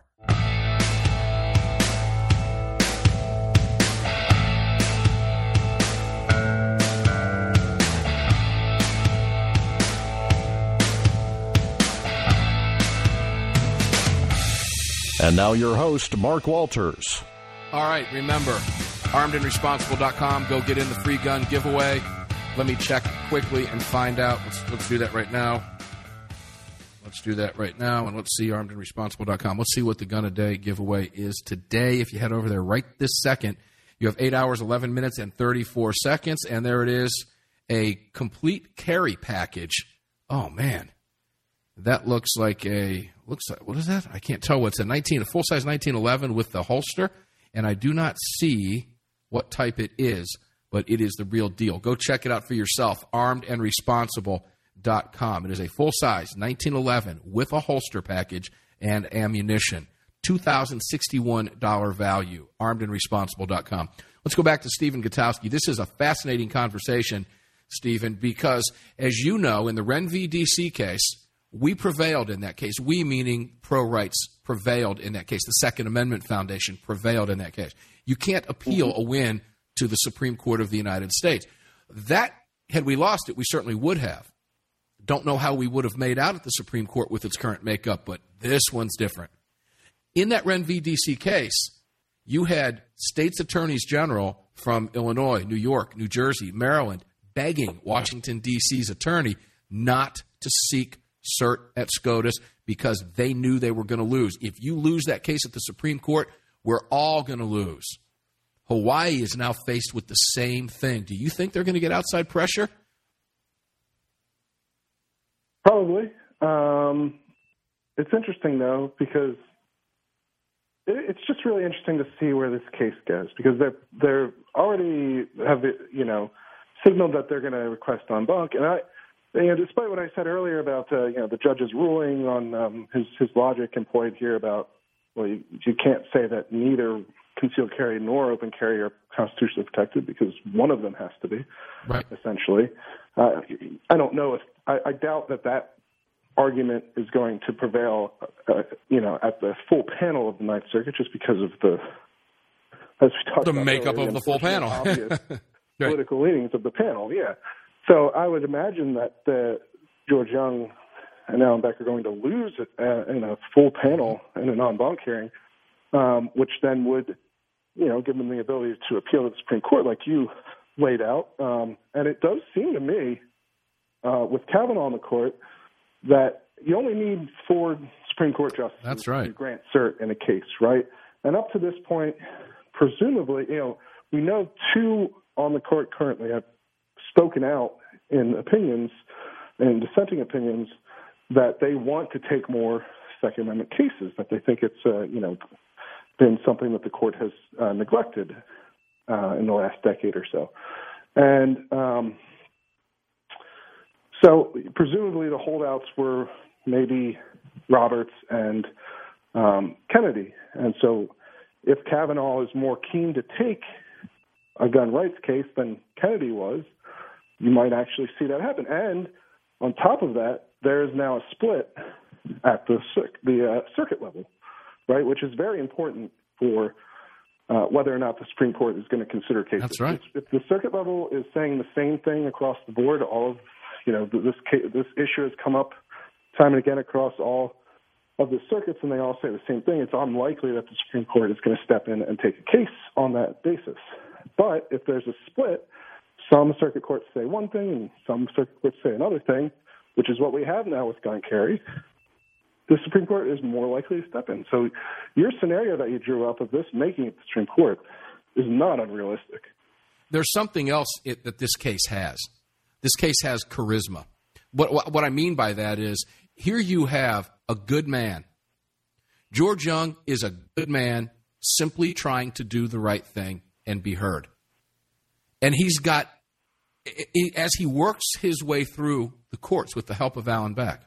And now your host, Mark Walters. All right, remember, armed and responsible dot com. Go get in the free gun giveaway. Let me check quickly and find out. Let's, let's do that right now. Let's do that right now, and let's see armed and responsible dot com. Let's see what the gun a day giveaway is today. If you head over there right this second, you have eight hours, eleven minutes, and thirty-four seconds, and there it is, a complete carry package. Oh, man. That looks like a, looks like, what is that? I can't tell what's a nineteen, a full-size nineteen eleven with the holster, and I do not see what type it is, but it is the real deal. Go check it out for yourself, armed and responsible dot com. It is a full-size nineteen eleven with a holster package and ammunition. two thousand sixty-one dollars value, armed and responsible dot com. Let's go back to Stephen Gutowski. This is a fascinating conversation, Stephen, because, as you know, in the Ren v. D C case, we prevailed in that case. We, meaning pro-rights, prevailed in that case. The Second Amendment Foundation prevailed in that case. You can't appeal a win to the Supreme Court of the United States. That, had we lost it, we certainly would have. Don't know how we would have made out at the Supreme Court with its current makeup, but this one's different. In that Ren v. D C case, you had states attorneys general from Illinois, New York, New Jersey, Maryland, begging Washington, D C's attorney not to seek cert at SCOTUS because they knew they were going to lose. If you lose that case at the Supreme Court, we're all going to lose. Hawaii is now faced with the same thing. Do you think they're going to get outside pressure? Probably. Um, it's interesting, though, because it, it's just really interesting to see where this case goes, because they're they're already have you know signaled that they're going to request en banc, and I. You know, despite what I said earlier about uh, you know the judge's ruling on um, his his logic employed here about well you, you can't say that neither concealed carry nor open carry are constitutionally protected because one of them has to be, right? Essentially, uh, I don't know if I, I doubt that that argument is going to prevail, uh, you know, at the full panel of the Ninth Circuit, just because of the as we talked the about makeup earlier, of the full panel, obvious right. Political leanings of the panel, yeah. So I would imagine that uh, George Young and Alan Beck are going to lose uh, in a full panel in a en banc hearing, um, which then would, you know, give them the ability to appeal to the Supreme Court, like you laid out. Um, and it does seem to me, uh, with Kavanaugh on the court, that you only need four Supreme Court justices That's right. to grant cert in a case, right? And up to this point, presumably, you know, we know two on the court currently have spoken out in opinions, in dissenting opinions, that they want to take more Second Amendment cases, that they think it's, uh, you know, been something that the court has uh, neglected uh, in the last decade or so. And um, so presumably the holdouts were maybe Roberts and um, Kennedy. And so if Kavanaugh is more keen to take a gun rights case than Kennedy was, you might actually see that happen. And on top of that, there is now a split at the, the uh, circuit level, right, which is very important for uh, whether or not the Supreme Court is going to consider cases. That's right. If, if the circuit level is saying the same thing across the board, all of, you know, this case, this issue has come up time and again across all of the circuits, and they all say the same thing, it's unlikely that the Supreme Court is going to step in and take a case on that basis. But if there's a split, some circuit courts say one thing and some circuit courts say another thing, which is what we have now with gun carry, the Supreme Court is more likely to step in. So your scenario that you drew up of this making it the Supreme Court is not unrealistic. There's something else it, that this case has. This case has charisma. What, what, what I mean by that is, here you have a good man. George Young is a good man simply trying to do the right thing and be heard. And he's got, as he works his way through the courts with the help of Alan Beck,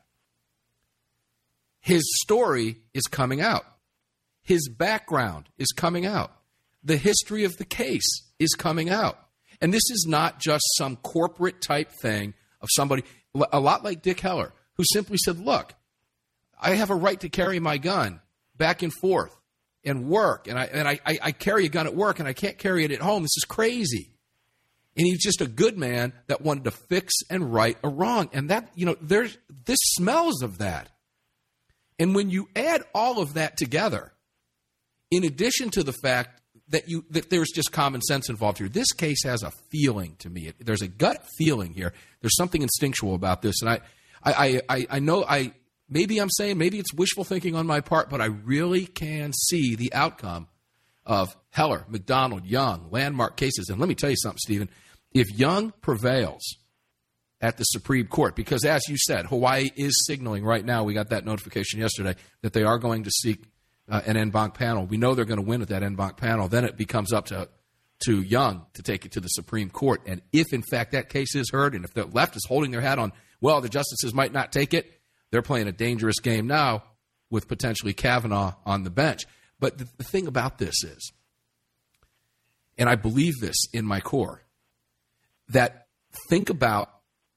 his story is coming out. His background is coming out. The history of the case is coming out. And this is not just some corporate type thing of somebody, a lot like Dick Heller, who simply said, look, I have a right to carry my gun back and forth and work, and I and I, I, I carry a gun at work, and I can't carry it at home. This is crazy. And he's just a good man that wanted to fix and right a wrong. And that, you know, there's this smells of that. And when you add all of that together, in addition to the fact that you that there's just common sense involved here, this case has a feeling to me. There's a gut feeling here. There's something instinctual about this. And I I, I, I know I maybe I'm saying maybe it's wishful thinking on my part, but I really can see the outcome of Heller, McDonald, Young, landmark cases. And let me tell you something, Stephen. If Young prevails at the Supreme Court, because as you said, Hawaii is signaling right now, we got that notification yesterday, that they are going to seek uh, an en banc panel. We know they're going to win at that en banc panel. Then it becomes up to to Young to take it to the Supreme Court. And if, in fact, that case is heard, and if the left is holding their hat on, well, the justices might not take it, they're playing a dangerous game now with potentially Kavanaugh on the bench. But the, the thing about this is, and I believe this in my core, that think about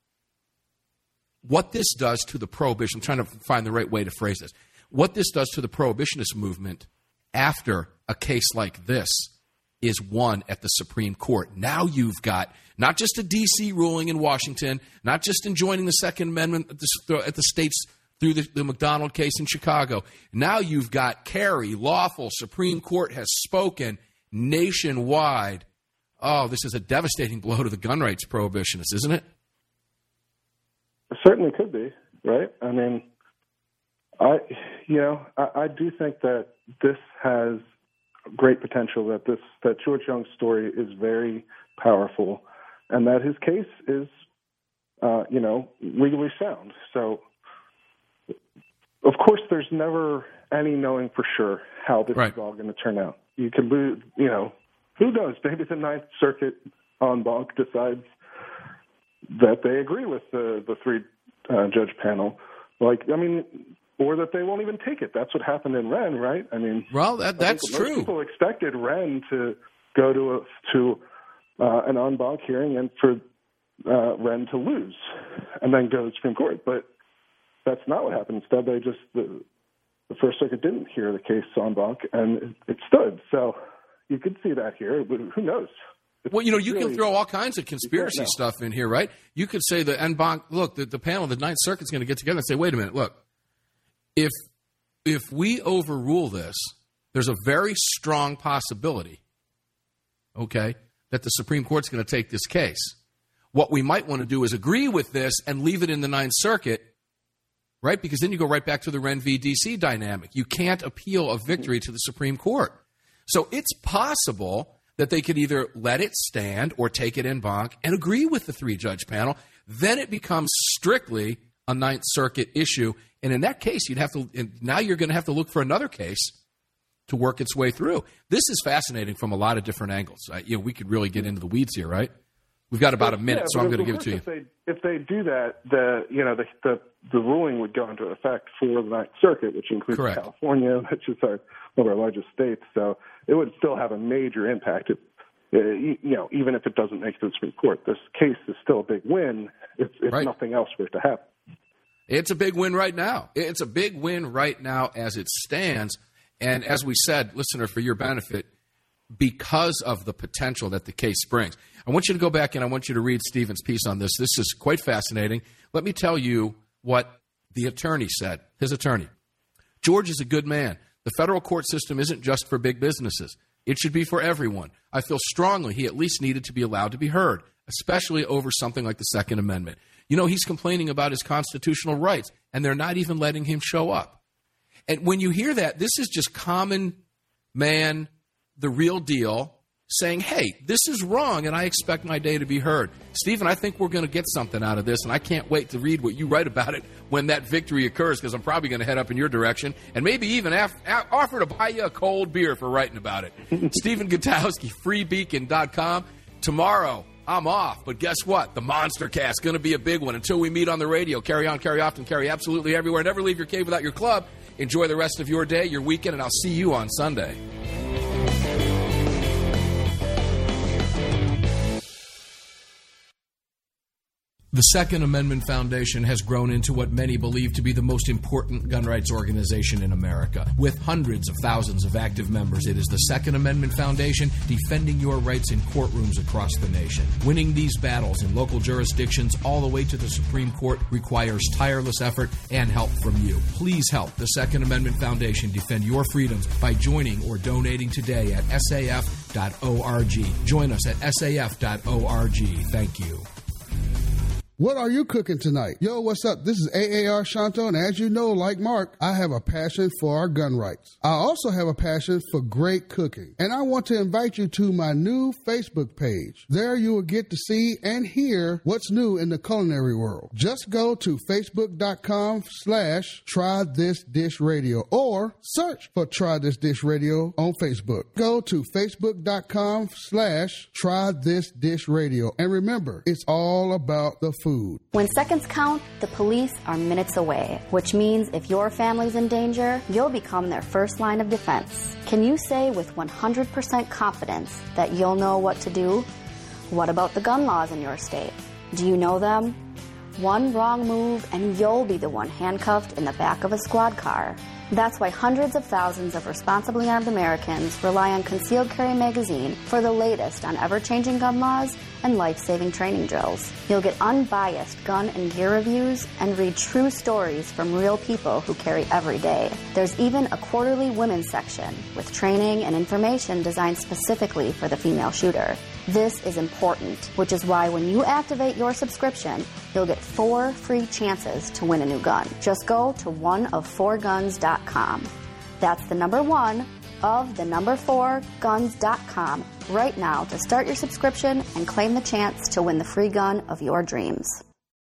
what this does to the prohibition. I'm trying to find the right way to phrase this. What this does to the prohibitionist movement after a case like this is won at the Supreme Court. Now you've got not just a D C ruling in Washington, not just enjoining the Second Amendment at the, at the states through the, the McDonald case in Chicago. Now you've got carry, lawful, Supreme Court has spoken nationwide. Oh, this is a devastating blow to the gun rights prohibitionists, isn't it? It certainly could be, right? I mean, I, you know, I, I do think that this has great potential, that this, that George Young's story is very powerful, and that his case is, uh, you know, legally sound. So, of course, there's never any knowing for sure how this right. is all going to turn out. You could lose, you know, who knows? Maybe the Ninth Circuit en banc decides that they agree with the the three uh, judge panel. Like, I mean, or that they won't even take it. That's what happened in Wren, right? I mean, well, that, that's most true. People expected Wren to go to a, to uh, an en banc hearing and for uh, Wren to lose and then go to the Supreme Court, but that's not what happened. Instead, they just the, the First Circuit didn't hear the case en banc, and it, it stood. So you could see that here, but who knows? It's well, you know, you really, can throw all kinds of conspiracy stuff in here, right? You could say the en banc, look, the, the panel, the Ninth Circuit's going to get together and say, wait a minute, look, if if we overrule this, there's a very strong possibility, okay, that the Supreme Court's going to take this case. What we might want to do is agree with this and leave it in the Ninth Circuit right? Because then you go right back to the Wren v. D C dynamic. You can't appeal a victory to the Supreme Court. So it's possible that they could either let it stand or take it en banc and agree with the three-judge panel. Then it becomes strictly a Ninth Circuit issue. And in that case, you'd have to – now you're going to have to look for another case to work its way through. This is fascinating from a lot of different angles. Uh, you know, we could really get into the weeds here, right? We've got about a minute, yeah, so I'm going to give it to you. If they, if they do that, the you know the, the the ruling would go into effect for the Ninth Circuit, which includes Correct. California, which is our, one of our largest states. So it would still have a major impact. If, uh, you know, even if it doesn't make it to the Supreme Court, this case is still a big win. If, if right. nothing else were to happen, it's a big win right now. It's a big win right now as it stands. And as we said, listener, for your benefit, because of the potential that the case brings. I want you to go back and I want you to read Stephen's piece on this. This is quite fascinating. Let me tell you what the attorney said, his attorney. George is a good man. The federal court system isn't just for big businesses. It should be for everyone. I feel strongly he at least needed to be allowed to be heard, especially over something like the Second Amendment. You know, he's complaining about his constitutional rights, and they're not even letting him show up. And when you hear that, this is just common man, the real deal, saying, hey, this is wrong, and I expect my day to be heard. Stephen, I think we're going to get something out of this, and I can't wait to read what you write about it when that victory occurs, because I'm probably going to head up in your direction and maybe even af- af- offer to buy you a cold beer for writing about it. Stephen Gutowski, free beacon dot com. Tomorrow, I'm off, but guess what? The Monster Cast is going to be a big one. Until we meet on the radio, carry on, carry often, carry absolutely everywhere. Never leave your cave without your club. Enjoy the rest of your day, your weekend, and I'll see you on Sunday. The Second Amendment Foundation has grown into what many believe to be the most important gun rights organization in America. With hundreds of thousands of active members, it is the Second Amendment Foundation defending your rights in courtrooms across the nation. Winning these battles in local jurisdictions all the way to the Supreme Court requires tireless effort and help from you. Please help the Second Amendment Foundation defend your freedoms by joining or donating today at S A F dot org. Join us at S A F dot org. Thank you. What are you cooking tonight? Yo, what's up? This is A A R Shanto, and as you know, like Mark, I have a passion for our gun rights. I also have a passion for great cooking, and I want to invite you to my new Facebook page. There you will get to see and hear what's new in the culinary world. Just go to facebook.com slash try this dish radio or search for Try This Dish Radio on Facebook. Go to facebook.com slash try this dish radio. And remember, it's all about the food. When seconds count, the police are minutes away, which means if your family's in danger, you'll become their first line of defense. Can you say with one hundred percent confidence that you'll know what to do? What about the gun laws in your state? Do you know them? One wrong move and you'll be the one handcuffed in the back of a squad car. That's why hundreds of thousands of responsibly armed Americans rely on Concealed Carry Magazine for the latest on ever-changing gun laws and life-saving training drills. You'll get unbiased gun and gear reviews and read true stories from real people who carry every day. There's even a quarterly women's section with training and information designed specifically for the female shooter. This is important, which is why when you activate your subscription, you'll get four free chances to win a new gun. Just go to one of four guns dot com. That's the number one of the number four guns dot com right now to start your subscription and claim the chance to win the free gun of your dreams.